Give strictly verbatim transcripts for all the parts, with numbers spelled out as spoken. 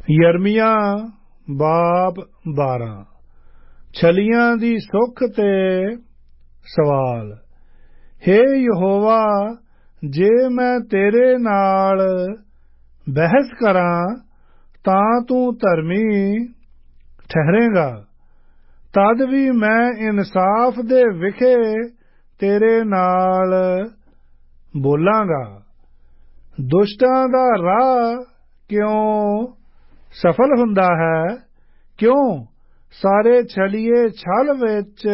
ਯਰਮੀਆਂ ਬਾਬ ਬਾਰਾਂ। ਛਲੀਆਂ ਦੀ ਸੁੱਖ ਤੇ ਸਵਾਲ। ਹੇ ਯਹੋਵਾ, ਜੇ ਮੈਂ ਤੇਰੇ ਨਾਲ ਬਹਿਸ ਕਰਾਂ ਤਾਂ ਤੂੰ ਧਰਮੀ ਠਹਿਰੇਂਗਾ। ਤਦ ਵੀ ਮੈਂ ਇਨਸਾਫ ਦੇ ਵਿਖੇ ਤੇਰੇ ਨਾਲ ਬੋਲਾਂਗਾ। ਦੁਸ਼ਟਾਂ ਦਾ ਰਾਹ ਕਿਉਂ ਸਫਲ ਹੁੰਦਾ ਹੈ? ਕਿਉਂ ਸਾਰੇ ਛਲੀਏ ਛਲ ਵਿੱਚ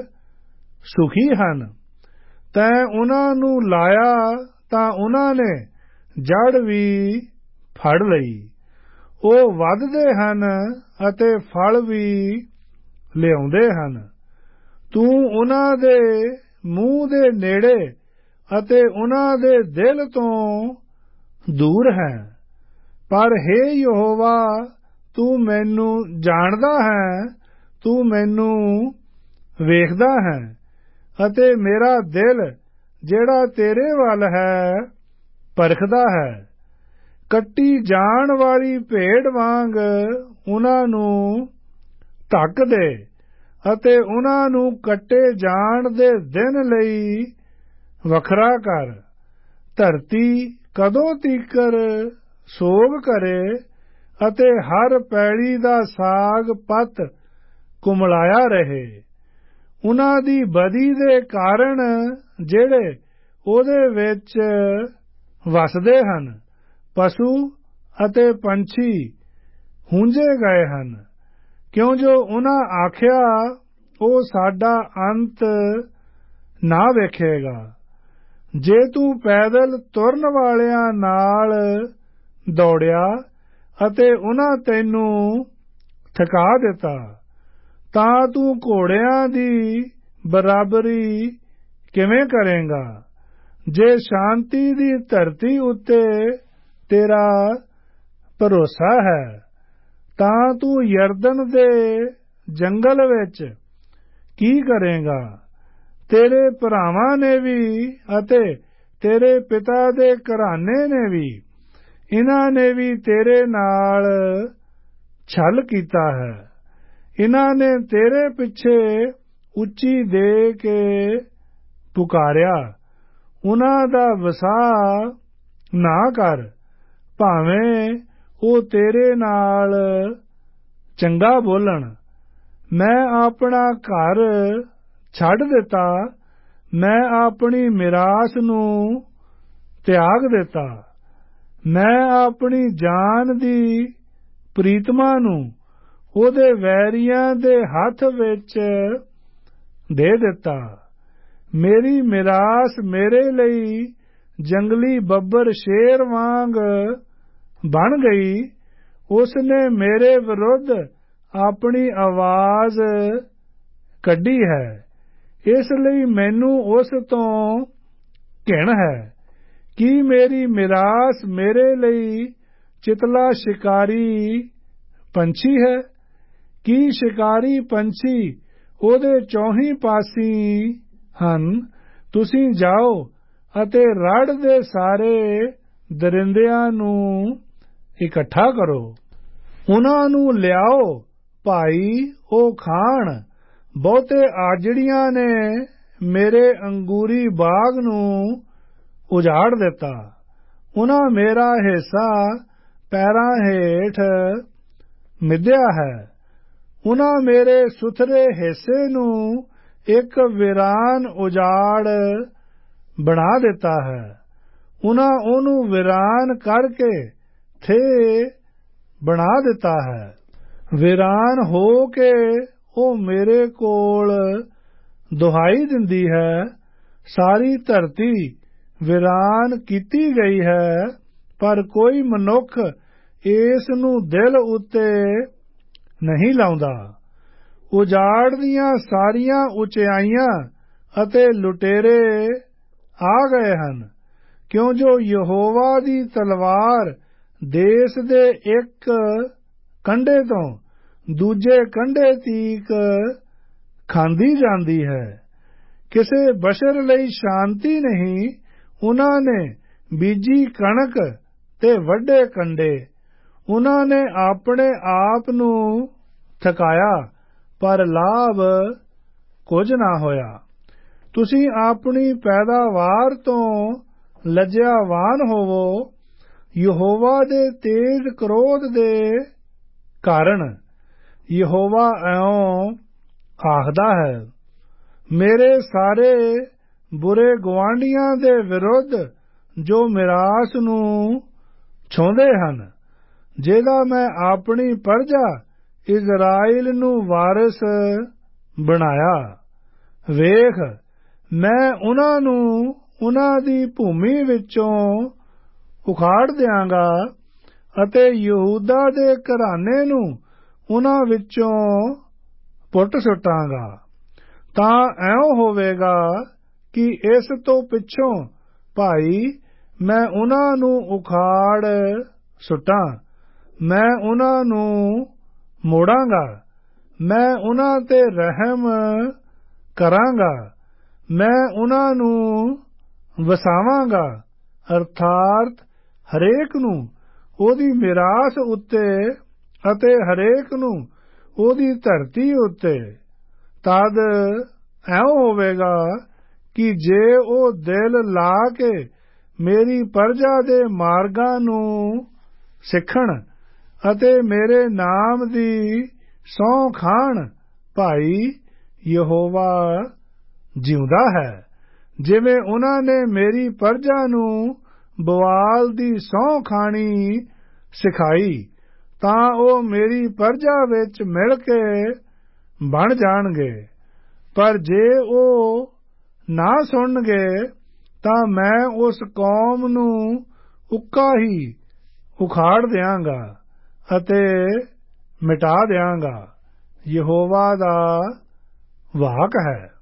ਸੁਖੀ ਹਨ? ਤੈਂ ਉਨ੍ਹਾਂ ਨੂੰ ਲਾਇਆ ਤਾਂ ਉਨ੍ਹਾਂ ਨੇ ਜੜ ਵੀ ਫੜ ਲਈ। ਉਹ ਵਧਦੇ ਹਨ ਅਤੇ ਫਲ ਵੀ ਲਿਆਉਂਦੇ ਹਨ। ਤੂੰ ਉਨ੍ਹਾਂ ਦੇ ਮੂੰਹ ਦੇ ਨੇੜੇ ਅਤੇ ਉਨ੍ਹਾਂ ਦੇ ਦਿਲ ਤੋਂ ਦੂਰ ਹੈ। ਪਰ ਹੇ ਯਹੋਵਾ, ਤੂੰ ਮੈਨੂੰ ਜਾਣਦਾ ਹੈ, ਤੂੰ ਮੈਨੂੰ ਵੇਖਦਾ ਹੈ ਅਤੇ ਮੇਰਾ ਦਿਲ ਜਿਹੜਾ ਤੇਰੇ ਵੱਲ ਹੈ ਪਰਖਦਾ ਹੈ। ਕੱਟੀ ਜਾਣ ਵਾਲੀ ਭੇਡ ਵਾਂਗ ਉਨ੍ਹਾਂ ਨੂੰ ਧੱਕ ਦੇ ਅਤੇ ਉਨ੍ਹਾਂ ਨੂੰ ਕੱਟੇ ਜਾਣ ਦੇ ਦਿਨ ਲਈ ਵੱਖਰਾ ਕਰ। ਧਰਤੀ ਕਦੋਂ ਤੀਕਰ ਸੋਗ ਕਰੇ ਅਤੇ ਹਰ ਪੈਲੀ ਦਾ ਸਾਗ ਪੱਤ ਕੁਮਲਾਇਆ ਰਹੇ। ਉਨ੍ਹਾਂ ਦੀ ਬਦੀ ਦੇ ਕਾਰਨ ਜਿਹੜੇ ਉਹਦੇ ਵਿੱਚ ਵਸਦੇ ਹਨ, ਪਸ਼ੂ ਅਤੇ ਪੰਛੀ ਹੁੰਜੇ ਗਏ ਹਨ, ਕਿਉਂ ਜੋ ਉਨ੍ਹਾਂ ਆਖਿਆ, ਉਹ ਸਾਡਾ ਅੰਤ ਨਾ ਵੇਖੇਗਾ। ਜੇ ਤੂੰ ਪੈਦਲ ਤੁਰਨ ਵਾਲਿਆਂ ਨਾਲ ਦੌੜਿਆ ਅਤੇ ਉਨ੍ਹਾਂ ਤੈਨੂੰ ਥਕਾ ਦਿੱਤਾ, ਤਾਂ ਤੂੰ ਘੋੜਿਆਂ ਦੀ ਬਰਾਬਰੀ ਕਿਵੇਂ ਕਰੇਂਗਾ? ਜੇ ਸ਼ਾਂਤੀ ਦੀ ਧਰਤੀ ਉੱਤੇ ਤੇਰਾ ਭਰੋਸਾ ਹੈ, ਤਾਂ ਤੂੰ ਯਰਦਨ ਦੇ ਜੰਗਲ ਵਿੱਚ ਕੀ ਕਰੇਂਗਾ? ਤੇਰੇ ਭਰਾਵਾਂ ਨੇ ਵੀ ਅਤੇ ਤੇਰੇ ਪਿਤਾ ਦੇ ਘਰਾਨੇ ਨੇ ਵੀ, ਇਨ੍ਹਾਂ ਨੇ ਵੀ ਤੇਰੇ ਨਾਲ ਛਲ ਕੀਤਾ ਹੈ। ਇਨ੍ਹਾਂ ਨੇ ਤੇਰੇ ਪਿੱਛੇ ਉੱਚੀ ਦੇ ਕੇ ਪੁਕਾਰਿਆ। ਉਨ੍ਹਾਂ ਦਾ ਵਸਾਹ ਨਾ ਕਰ, ਭਾਵੇਂ ਉਹ ਤੇਰੇ ਨਾਲ ਚੰਗਾ ਬੋਲਣ। ਮੈਂ ਆਪਣਾ ਘਰ ਛੱਡ ਦਿੱਤਾ, ਮੈਂ ਆਪਣੀ ਮਿਰਾਸ ਨੂੰ ਤਿਆਗ ਦਿੱਤਾ। ਮੈਂ ਆਪਣੀ ਜਾਨ ਦੀ ਪ੍ਰੀਤਮਾ ਨੂੰ ਉਹਦੇ ਵੈਰੀਆਂ ਦੇ ਹੱਥ ਵਿੱਚ ਦੇ ਦਿੱਤਾ। ਮੇਰੀ ਮਿਰਾਸ ਮੇਰੇ ਲਈ ਜੰਗਲੀ ਬੱਬਰ ਸ਼ੇਰ ਵਾਂਗ ਬਣ ਗਈ। ਉਸ ਨੇ ਮੇਰੇ ਵਿਰੁੱਧ ਆਪਣੀ ਆਵਾਜ਼ ਕੱਢੀ ਹੈ, ਇਸ ਲਈ ਮੈਨੂੰ ਉਸ ਤੋਂ ਘਿਣ ਹੈ। ਕੀ ਮੇਰੀ ਮਿਰਾਸ ਮੇਰੇ ਲਈ ਚਿਤਲਾ ਸ਼ਿਕਾਰੀ ਪੰਛੀ ਹੈ? ਕੀ ਸ਼ਿਕਾਰੀ ਪੰਛੀ ਉਹਦੇ ਚੌਹੀਂ ਪਾਸੀ ਹਨ? ਤੁਸੀਂ ਜਾਓ ਅਤੇ ਰੜ ਦੇ ਸਾਰੇ ਦਰਿੰਦਿਆਂ ਨੂੰ ਇਕੱਠਾ ਕਰੋ। ਉਨ੍ਹਾਂ ਨੂੰ ਲਿਆਓ ਭਾਈ, ਉਹ ਖਾਣ। ਬਹੁਤੇ ਆਜੜੀਆਂ ਨੇ ਮੇਰੇ ਅੰਗੂਰੀ ਬਾਗ ਨੂੰ ਉਜਾੜ ਦਿੱਤਾ। ਉਨ੍ਹਾਂ ਮੇਰਾ ਹਿੱਸਾ ਪੈਰਾਂ ਹੇਠ ਮਿਧਿਆ ਹੈ। ਉਨ੍ਹਾਂ ਮੇਰੇ ਸੁਥਰੇ ਹਿੱਸੇ ਨੂੰ ਇੱਕ ਵੀਰਾਨ ਉਜਾੜ ਬਣਾ ਦਿੱਤਾ ਹੈ। ਉਨ੍ਹਾਂ ਉਹਨੂੰ ਵੀਰਾਨ ਕਰਕੇ ਥੇ ਬਣਾ ਦਿੱਤਾ ਹੈ। ਵੀਰਾਨ ਹੋ ਕੇ ਉਹ ਮੇਰੇ ਕੋਲ ਦੁਹਾਈ ਦਿੰਦੀ ਹੈ। ਸਾਰੀ ਧਰਤੀ ਵੀਰਾਨ ਕੀਤੀ ਗਈ ਹੈ, ਪਰ ਕੋਈ ਮਨੁੱਖ ਇਸ ਨੂੰ ਦਿਲ ਉੱਤੇ ਨਹੀਂ ਲਾਉਂਦਾ। ਉਜਾੜ ਦੀਆਂ ਸਾਰੀਆਂ ਉਚਾਈਆਂ ਅਤੇ ਲੁਟੇਰੇ ਆ ਗਏ ਹਨ, ਕਿਉਂ ਜੋ ਯਹੋਵਾ ਦੀ ਤਲਵਾਰ ਦੇਸ਼ ਦੇ ਇੱਕ ਕੰਢੇ ਤੋਂ ਦੂਜੇ ਕੰਢੇ ਤੀਕ ਖਾਂਦੀ ਜਾਂਦੀ ਹੈ। ਕਿਸੇ ਬਸ਼ਰ ਲਈ ਸ਼ਾਂਤੀ ਨਹੀਂ। ਉਨ੍ਹਾਂ ਨੇ ਬੀਜੀ ਕਣਕ ਤੇ ਵੱਢੇ ਕੰਡੇ। ਉਹਨਾਂ ਨੇ ਆਪਣੇ ਆਪ ਨੂੰ ਥਕਾਇਆ, ਪਰ ਲਾਭ ਕੁਝ ਨਾ ਹੋਇਆ। ਤੁਸੀਂ ਆਪਣੀ ਪੈਦਾਵਾਰ ਤੋਂ ਲੱਜਿਆਵਾਨ ਹੋਵੋ। ਯਹੋਵਾ ਦੇ ਤੇਜ਼ ਕ੍ਰੋਧ ਦੇ ਕਾਰਨ ਯਹੋਵਾ ਇਉਂ ਆਖਦਾ ਹੈ, ਮੇਰੇ ਸਾਰੇ ਬੁਰੇ ਗੁਆਂਢੀਆਂ ਦੇ ਵਿਰੁੱਧ ਜੋ ਮਿਰਾਸ ਨੂੰ ਛੋਹਦੇ ਹਨ, ਜਿਹਦਾ ਮੈਂ ਆਪਣੀ ਪਰਜਾ ਇਜ਼ਰਾਈਲ ਨੂੰ ਵਾਰਿਸ ਬਣਾਇਆ। ਵੇਖ, ਮੈਂ ਉਹਨਾਂ ਨੂੰ ਉਹਨਾਂ ਦੀ ਭੂਮੀ ਵਿੱਚੋਂ ਉਖਾੜ ਦਿਆਂਗਾ ਅਤੇ ਯਹੂਦਾ ਦੇ ਘਰਾਨੇ ਨੂੰ ਉਹਨਾਂ ਵਿੱਚੋਂ ਪੁੱਟ ਸੁੱਟਾਂਗਾ। ਤਾਂ ਇਉਂ ਹੋਵੇਗਾ ਕਿ ਇਸ ਤੋਂ ਪਿੱਛੋਂ ਭਾਈ ਮੈਂ ਉਹਨਾਂ ਨੂੰ ਉਖਾੜ ਸੁੱਟਾਂ। ਮੈਂ ਉਹਨਾਂ ਨੂੰ ਮੋੜਾਂਗਾ, ਮੈਂ ਉਹਨਾਂ ਤੇ ਰਹਿਮ ਕਰਾਂਗਾ, ਮੈਂ ਉਹਨਾਂ ਨੂੰ ਵਸਾਵਾਂਗਾ, ਅਰਥਾਤ ਹਰੇਕ ਨੂੰ ਉਹਦੀ ਮਿਰਾਸ ਉੱਤੇ ਅਤੇ ਹਰੇਕ ਨੂੰ ਉਹਦੀ ਧਰਤੀ ਉੱਤੇ। ਤਦ ਇਉਂ ਹੋਵੇਗਾ ਕਿ ਜੇ ਉਹ ਦਿਲ ਲਾ ਕੇ ਮੇਰੀ ਪਰਜਾ ਦੇ ਮਾਰਗਾਂ ਨੂੰ ਸਿੱਖਣ ਅਤੇ ਮੇਰੇ ਨਾਮ ਦੀ ਸਹੁੰ ਖਾਣ, ਭਾਈ ਯਹੋਵਾ ਜਿਉਂਦਾ ਹੈ, ਜਿਵੇਂ ਉਹਨਾਂ ਨੇ ਮੇਰੀ ਪਰਜਾ ਨੂੰ ਬਵਾਲ ਦੀ ਸਹੁੰ ਖਾਣੀ ਸਿਖਾਈ, ਤਾਂ ਉਹ ਮੇਰੀ ਪਰਜਾ ਵਿੱਚ ਮਿਲ ਕੇ ਬਣ ਜਾਣਗੇ। ਪਰ ਜੇ ਉਹ ਨਾ ਸੁਣਨਗੇ ਤਾਂ ਮੈਂ ਉਸ ਕੌਮ ਨੂੰ ਉੱਕਾ ਹੀ ਉਖਾੜ ਦਿਆਂਗਾ ਅਤੇ ਮਿਟਾ ਦਿਆਂਗਾ। ਯਹੋਵਾ ਦਾ ਵਾਕ ਹੈ।